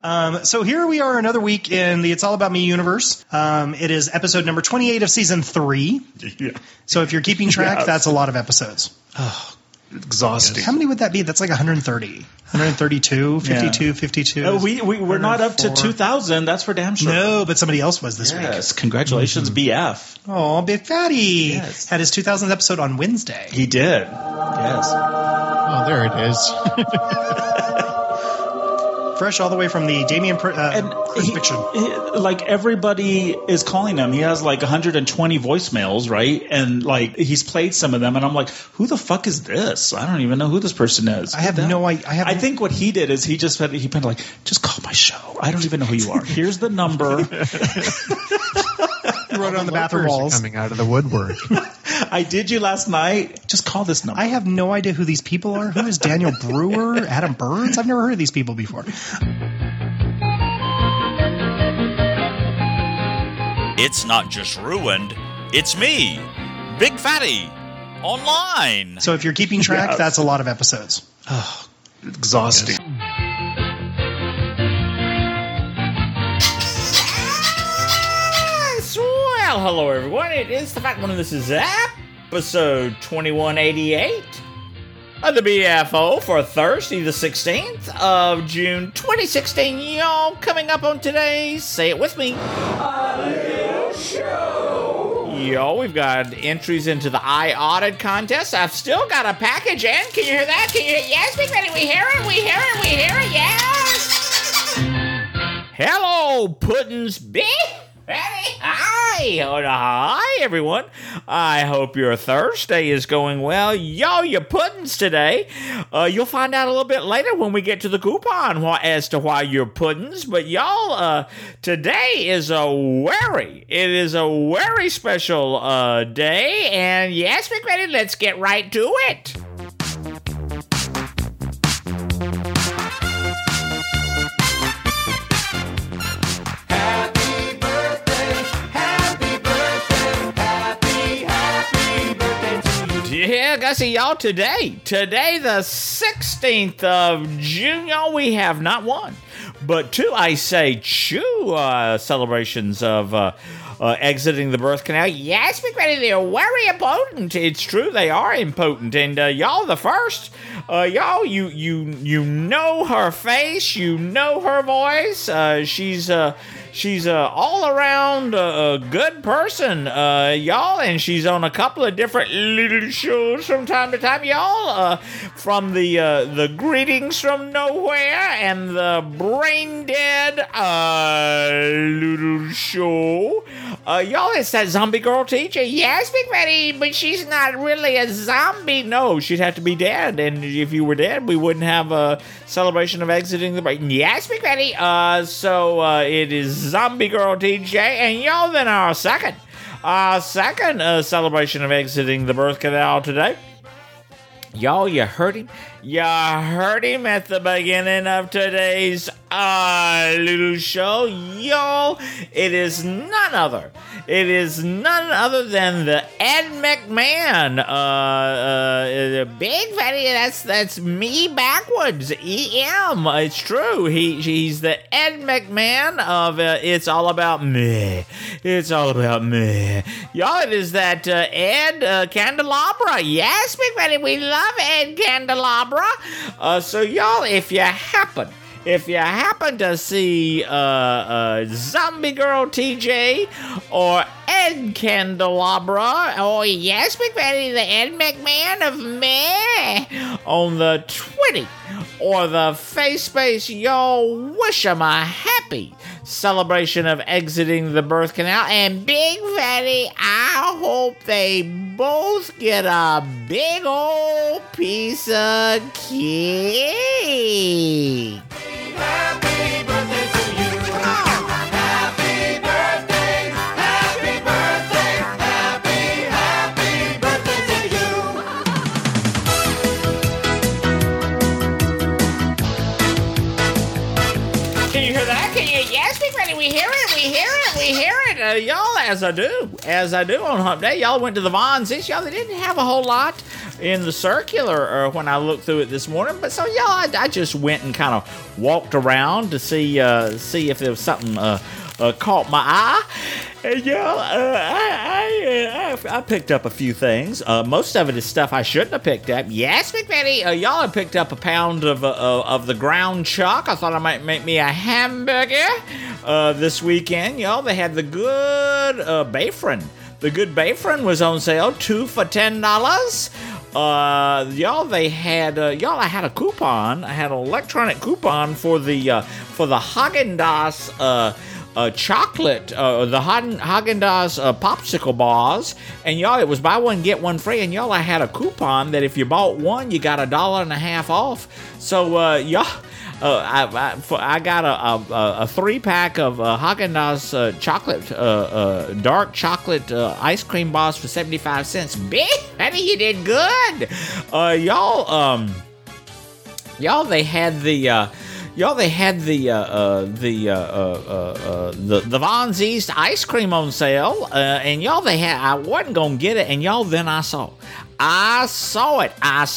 So here we are another week in the It's All About Me universe. It is episode number 28 of season 3. Yeah. So if you're keeping track, that's a lot of episodes. Oh, exhausting. How many would that be? That's like 130, 132, 52, Yeah. 52. We're not up to 2,000. That's for damn sure. No, but somebody else was this week. Yes, congratulations, BF. Oh, Big Fatty Yes. had his 2000th episode on Wednesday. He did. Yes. Oh, there it is. Fresh all the way from the Damien crucifixion. Like everybody is calling him. He has like 120 voicemails, right? And like he's played some of them, and I'm like, who the fuck is this? I don't even know who this person is. I have no idea. I think what he did is he put like, just call my show. I don't even know who you are. Here's the number. He wrote it on the bathroom walls. Coming out of the woodwork. I did you last night. Just call this number. I have no idea who these people are. Who is Daniel Brewer? Adam Burns? I've never heard of these people before. It's not just ruined, it's me, Big Fatty, online. So if you're keeping track, Yes. that's a lot of episodes. Oh, exhausting. Well, hello everyone. It is the Fat One, and this is episode 2188 of the BFO for Thursday, the 16th of June, 2016. Y'all, coming up on today's, say it with me, a little show. Yo, we've got entries into the I Audit contest. I've still got a package in. Can you hear that? Can you hear it? Yes, Big Fatty, we hear it, we hear it, we hear it, yes! Hello, Puddins B. Hi! Hi, everyone. I hope your Thursday is going well. Yo, your puddings today. You'll find out a little bit later when we get to the coupon as to why you're puddings. But y'all, today is it is a very special day. And yes, McReady, let's get right to it. Yeah, guys, see y'all today the 16th of June, y'all, we have not one, but two, I say two celebrations of exiting the birth canal. Yes, McReady, they're very important. It's true, they are important. And y'all, the first, y'all, you know her face, you know her voice. She's all around a good person, y'all, and she's on a couple of different little shows from time to time, y'all. From the Greetings from Nowhere and the Brain Dead little show. Y'all, it's that zombie girl teacher. Yes, Big Fatty, but she's not really a zombie. No, she'd have to be dead, and if you were dead, we wouldn't have a celebration of exiting the brain. Yes, Big Fatty. So it is Zombie Girl TJ, and y'all, then our second celebration of exiting the birth canal today. Y'all, you heard him. You heard him at the beginning of today's little show. Y'all, it is none other than the Ed McMahon. Big Fatty, that's me backwards. EM. It's true. He's the Ed McMahon of It's All About Me. It's all about me. Y'all, it is that Ed Candelabra. Yes, Big Fatty, we love Ed Candelabra. So y'all, if you happen to see Zombie Girl TJ or Ed Candelabra, oh yes, Big Fatty, the Ed McMahon of me on the Twitter or the face space, y'all, wish them a happy celebration of exiting the birth canal. And Big Fatty, I hope they both get a big old piece of cake. Happy birthday to you. Happy birthday, happy birthday, happy birthday to you. Can you hear that? Can you? Yes, Big Fatty, we hear it. We hear it. We hear it. Y'all, as I do on Hump Day, y'all went to the Von Z's. Y'all, they didn't have a whole lot in the circular when I looked through it this morning. But so, y'all, I just went and kind of walked around to see if there was something caught my eye. And y'all, I picked up a few things. Most of it is stuff I shouldn't have picked up. Yes, McVetti, y'all have picked up a pound of the ground chuck. I thought I might make me a hamburger this weekend. Y'all, they had the good Bayfriend. The good Bayfriend was on sale, 2 for $10. I had a coupon. I had an electronic coupon for the Haagen-Dazs chocolate, the Haagen-Dazs popsicle bars, and y'all, it was buy one get one free, and y'all, I had a coupon that if you bought one, you got $1.50 off. So y'all, I got a 3-pack of Haagen-Dazs chocolate, dark chocolate ice cream bars for 75 cents. Big, honey, you did good. Y'all, they had the. They had the Von Z's ice cream on sale, and y'all, I wasn't gonna get it, and y'all, then I saw it.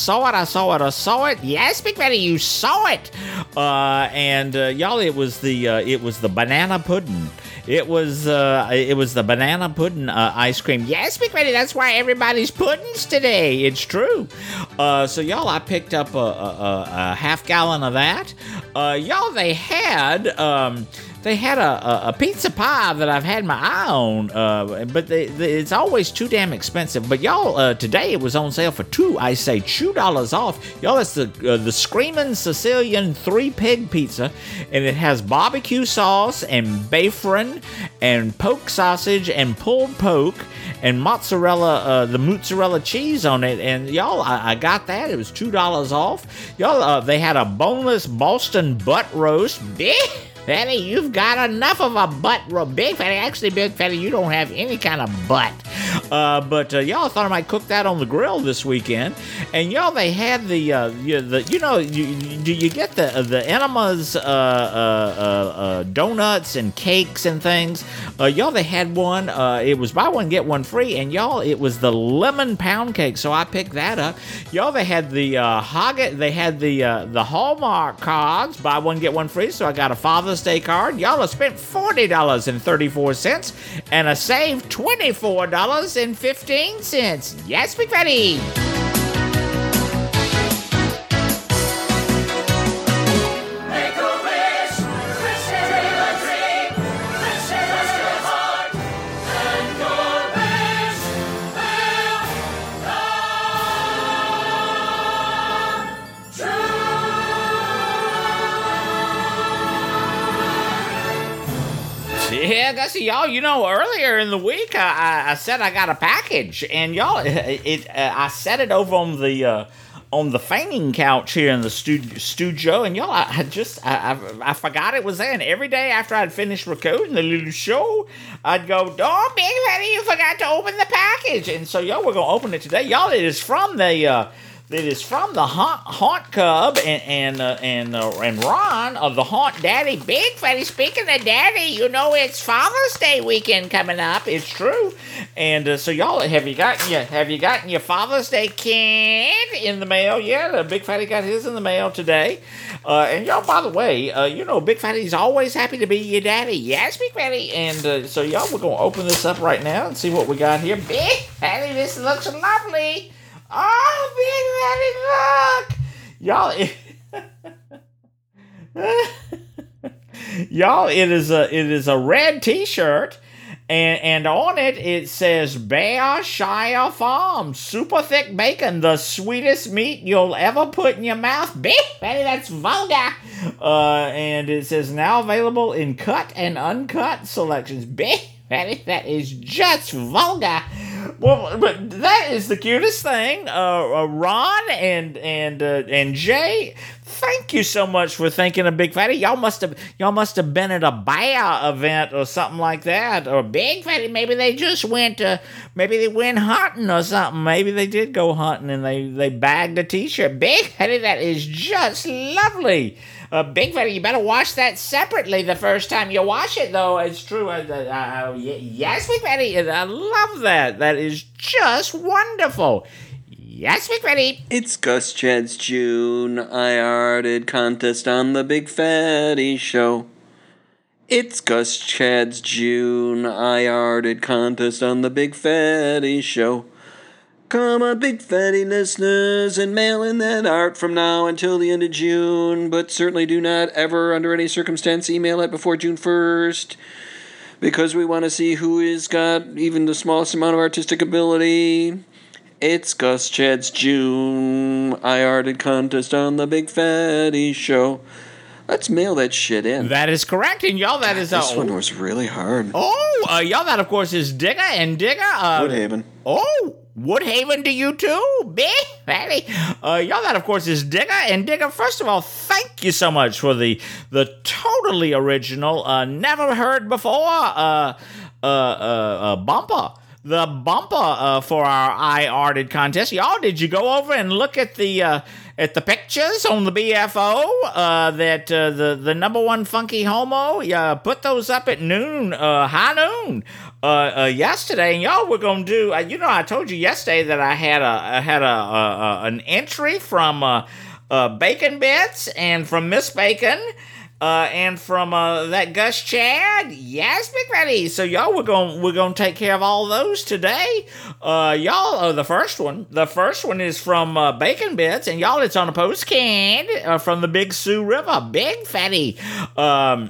Yes, Big Fatty, you saw it. Y'all, it was the banana pudding. It was the banana pudding ice cream. Yes, Big Fatty, that's why everybody's puddings today. It's true. So y'all, I picked up a half gallon of that. Y'all, they had a pizza pie that I've had my eye on, but it's always too damn expensive. But y'all, today it was on sale for $2 off. Y'all, it's the Screamin' Sicilian 3-pig pizza, and it has barbecue sauce and Bayfriend and poke sausage and pulled poke and mozzarella, the mozzarella cheese on it. And y'all, I got that. It was $2 off. Y'all, they had a boneless Boston butt roast. Fatty, you've got enough of a butt roast. Big Fatty, actually, Big Fatty, you don't have any kind of butt. But y'all thought I might cook that on the grill this weekend. And y'all, they had do you get the enemas, donuts and cakes and things? Y'all, they had one. It was buy one get one free, and y'all, it was the lemon pound cake. So I picked that up. Y'all, they had the the Hallmark cards, buy one get one free. So I got a Father's Day card. Y'all have spent $40.34 and I saved $24.15. Yes, Big Fatty. Yeah, that's y'all. You know, earlier in the week, I said I got a package, and y'all, I set it over on the fainting couch here in the studio, and y'all, I forgot it was there. And every day after I'd finished recording the little show, I'd go, "Oh, Big Fatty, you forgot to open the package." And so, y'all, we're gonna open it today. Y'all, it is from the Haunt Cub and Ron of the Haunt Daddy. Big Fatty, speaking of Daddy, you know it's Father's Day weekend coming up. It's true. And so y'all, have you gotten your Father's Day kid in the mail yet? Big Fatty got his in the mail today. And y'all, by the way, Big Fatty's always happy to be your daddy. Yes, Big Fatty. And so y'all, we're gonna open this up right now and see what we got here. Big Fatty, this looks lovely. Oh, Big Fatty, look! Y'all, it is a red T-shirt, and on it says Berkshire Farms super thick bacon, the sweetest meat you'll ever put in your mouth. Big Fatty, that's vulgar. And it says now available in cut and uncut selections. Big Fatty, that is just vulgar. Well, but that is the cutest thing. Ron and Jay, thank you so much for thinking of Big Fatty. Y'all must have been at a bear event or something like that. Or Big Fatty, maybe they just went hunting or something. Maybe they did go hunting and they bagged a T-shirt. Big Fatty, that is just lovely. Big Fatty, you better wash that separately the first time you wash it, though. It's true. Yes, Big Fatty, I love that. That is just wonderful. Yes, Big Fatty. It's Gus Chad's June I-Arted contest on the Big Fatty Show. It's Gus Chad's June I-Arted contest on the Big Fatty Show. Come on, Big Fatty listeners, and mail in that art from now until the end of June, but certainly do not ever, under any circumstance, email it before June 1st, because we want to see who has got even the smallest amount of artistic ability. It's Gus Chad's June I-Arted contest on the Big Fatty Show. Let's mail that shit in. That is correct, and y'all, that is... This one was really hard. Y'all, that, of course, is Digger and Digger. Woodhaven. Woodhaven to you, too, Big Fatty. Y'all, that, of course, is Digger and Digger. First of all, thank you so much for the totally original, never heard before, bumper. The bumper for our I-Arted contest. Y'all, did you go over and look at the pictures on the BFO that the number one funky homo put those up at noon, high noon yesterday, and y'all were gonna do. I told you yesterday that I had an entry from Bacon Bits and from Miss Bacon. And from that Gus Chad, yes, Big Fatty. So y'all, we're gonna take care of all those today. Y'all, the first one is from Bacon Bits, and y'all, it's on a postcard from the Big Sioux River, Big Fatty. And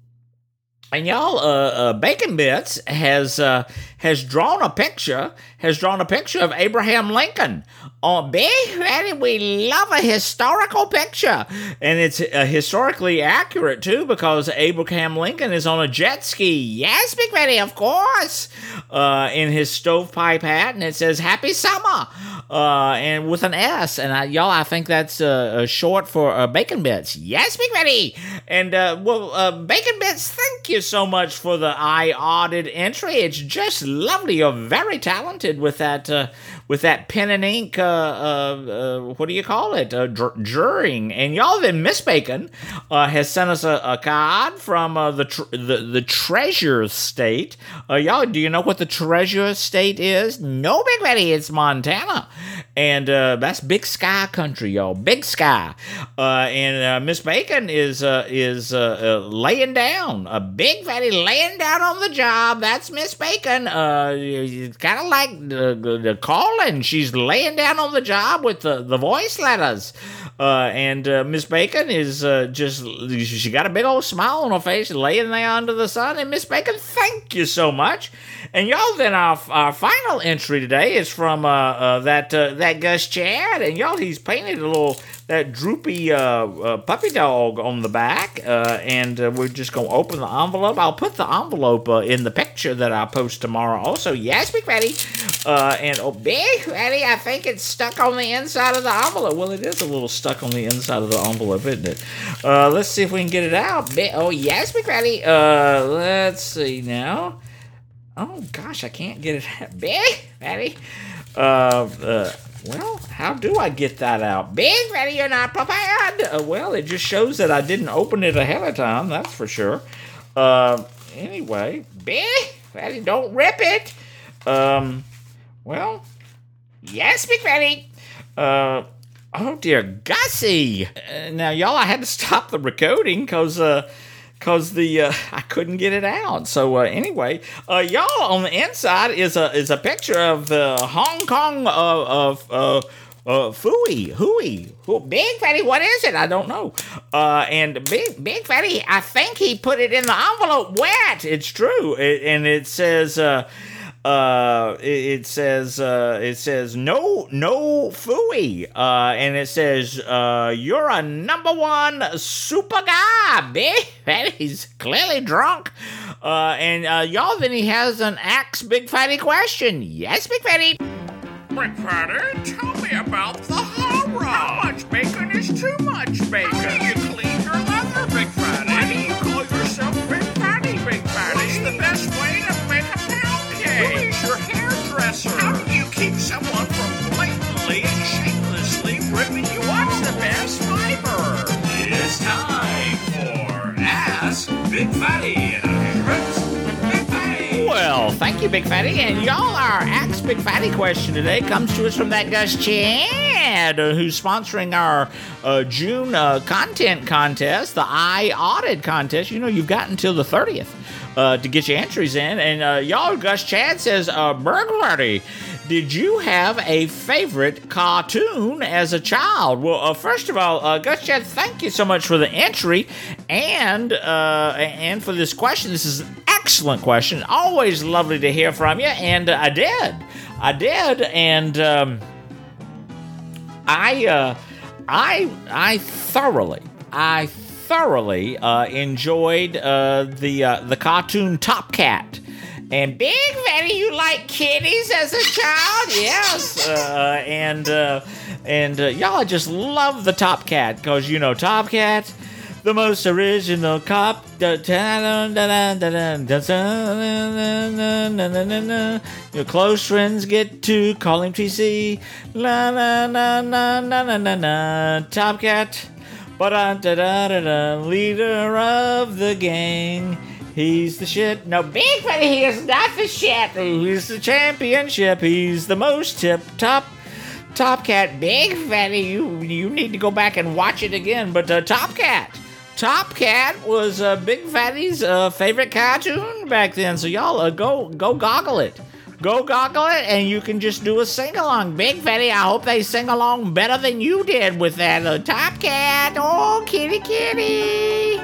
y'all, Bacon Bits has drawn a picture of Abraham Lincoln. Big Fatty, we love a historical picture. And it's historically accurate, too, because Abraham Lincoln is on a jet ski. Yes, Big Fatty, of course. In his stovepipe hat, and it says, Happy Summer, and with an S. And I think that's short for Bacon Bits. Yes, Big Fatty. And, Bacon Bits, thank you so much for the I-Arted entry. It's just lovely. You're very talented with that pen and ink, what do you call it? Drawing. And y'all, then Miss Bacon has sent us a card from the Treasure State. Y'all, do you know what the Treasure State is? No, Big Fatty, it's Montana. And that's Big Sky country, y'all. Big Sky. And Miss Bacon is laying down. Big Fatty laying down on the job. That's Miss Bacon. It's kind of like the calling. She's laying down on the job with the voice letters. And Miss Bacon is she got a big old smile on her face, laying there under the sun. And Miss Bacon, thank you so much. And y'all, then our final entry today is from that Gus Chad. And y'all, he's painted that droopy puppy dog on the back. And we're just going to open the envelope. I'll put the envelope in the picture that I post tomorrow also. Yes, Big Fatty. And Big Fatty, I think it's stuck on the inside of the envelope. Well, it is a little stuck on the inside of the envelope, isn't it? Let's see if we can get it out. Yes, Big Fatty. Let's see now. Oh, gosh, I can't get it out. Big Fatty. Well, how do I get that out? Big Fatty, you're not prepared. Well, it just shows that I didn't open it ahead of time, that's for sure. Anyway, Big Fatty, don't rip it. Well, yes, Big Fatty. Oh, dear Gussie. Now, y'all, I had to stop the recording because I couldn't get it out. So anyway, y'all, on the inside is a picture of the Hong Kong Hui. Big Fatty, what is it? I don't know. And Big Fatty, I think he put it in the envelope wet. It's true. It says it says no phooey, and it says you're a number one super guy, Big Fatty. He's clearly drunk, and y'all, then he has an Ask Big Fatty question. Yes, Big Fatty. Big Fatty, tell me about the horror. How much bacon is too much bacon? How do you clean your leather, Big Fatty? Why do you call yourself Big Fatty, Big Fatty? What's the best way to make a pound cake? Who is your hairdresser? How do you keep someone from blatantly and shamelessly ripping you off? What's the best fiber? It's time Big Fatty and his friends. Big Fatty. Well, thank you, Big Fatty. And y'all, our Ask Big Fatty question today comes to us from that Gus Chad, who's sponsoring our June content contest, the I Audit contest. You know, you've got until the 30th to get your entries in. And y'all, Gus Chad says, Berg Party, did you have a favorite cartoon as a child? Well, first of all, Gus Chad, thank you so much for the entry and for this question. This is an excellent question. Always lovely to hear from you. And I did, and I thoroughly enjoyed the cartoon Top Cat. And Big Fatty, you like kitties as a child? Yes. And y'all, I just love the Top Cat because, you know, Top Cat, the most original cop. Your close friends get to call him TC. La la la la la la la la. Top Cat, leader of the gang. He's the shit. No, Big Fatty, he is not the shit. He's the championship. He's the most tip-top Top Cat. Big Fatty, you need to go back and watch it again. But Top Cat was Big Fatty's favorite cartoon back then. So y'all go goggle it. Go goggle it, and you can just do a sing-along. Big Fatty, I hope they sing along better than you did with that Top Cat. Oh, kitty, kitty.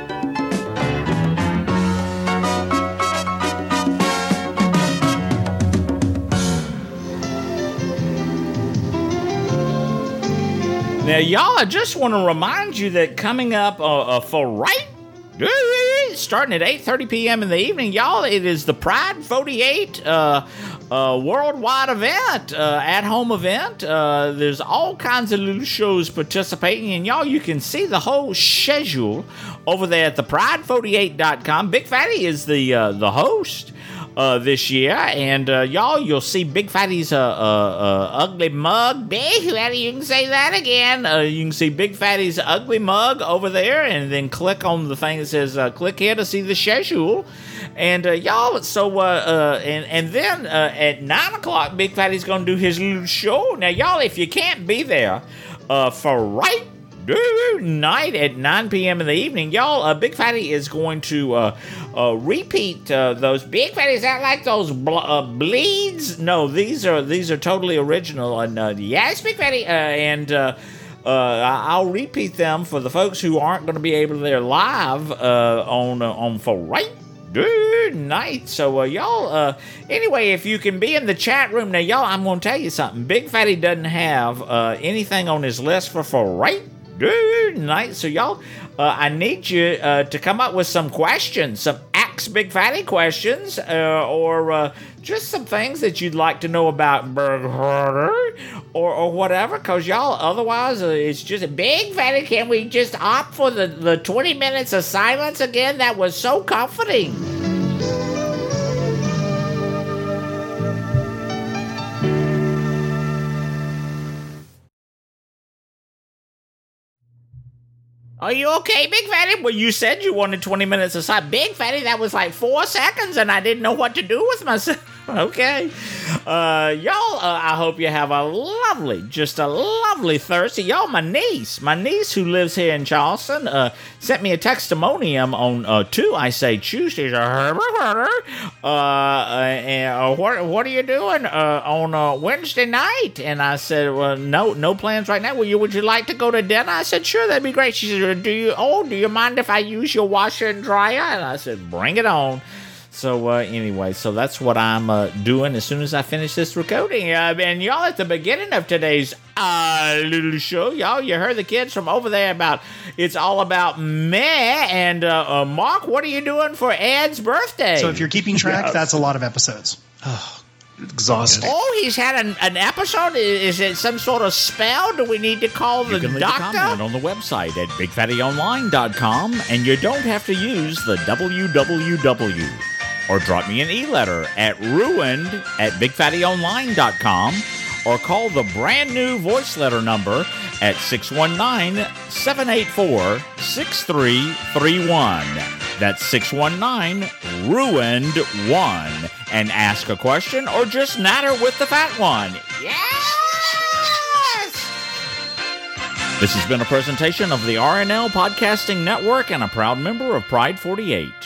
Now, y'all, I just want to remind you that coming up for right, starting at 8:30 p.m. in the evening, y'all, it is the Pride 48 worldwide event, at-home event. There's all kinds of little shows participating, and y'all, you can see the whole schedule over there at thepride48.com. Big Fatty is the host this year, and y'all, you'll see Big Fatty's ugly mug. Big Fatty, you can say that again. You can see Big Fatty's ugly mug over there, and then click on the thing that says click here to see the schedule. And y'all, so and then at 9 o'clock, Big Fatty's gonna do his little show. Now, y'all, if you can't be there for right night at 9 p.m. in the evening, y'all, Big Fatty is going to repeat those. Big Fatty's not like those bleeds. No, these are totally original. And yes, Big Fatty, and I'll repeat them for the folks who aren't going to be able to be there live on for right night. So y'all, anyway, if you can be in the chat room now, y'all, I'm going to tell you something. Big Fatty doesn't have anything on his list for right night. So y'all, I need you to come up with some questions, some Ask Big Fatty questions, or just some things that you'd like to know about Burger or whatever, because y'all, otherwise it's just Big Fatty. Can we just opt for the 20 minutes of silence again? That was so comforting. Are you okay, Big Fatty? Well, you said you wanted 20 minutes aside. Big Fatty, that was like 4 seconds, and I didn't know what to do with myself. Okay. Y'all, I hope you have a lovely Thursday. Y'all, my niece who lives here in Charleston, sent me a testimonium on Tuesdays. And what are you doing on Wednesday night? And I said, well, no plans right now. Would you like to go to dinner? I said, sure, that'd be great. She said, do you mind if I use your washer and dryer? And I said, bring it on. So anyway, so that's what I'm doing as soon as I finish this recording. And y'all, at the beginning of today's little show, y'all, you heard the kids from over there about It's All About Me. And Mark, what are you doing for Ed's birthday? So if you're keeping track, that's a lot of episodes. Oh, exhausting. Oh, he's had an episode? Is it some sort of spell? Do we need to call the doctor? You can leave a comment on the website at BigFattyOnline.com, and you don't have to use the www. Or drop me an e-letter at ruined@BigFattyOnline.com, or call the brand new voice letter number at 619-784-6331. That's 619-RUINED-1. And ask a question or just natter with the fat one. Yes! This has been a presentation of the RNL Podcasting Network and a proud member of Pride 48.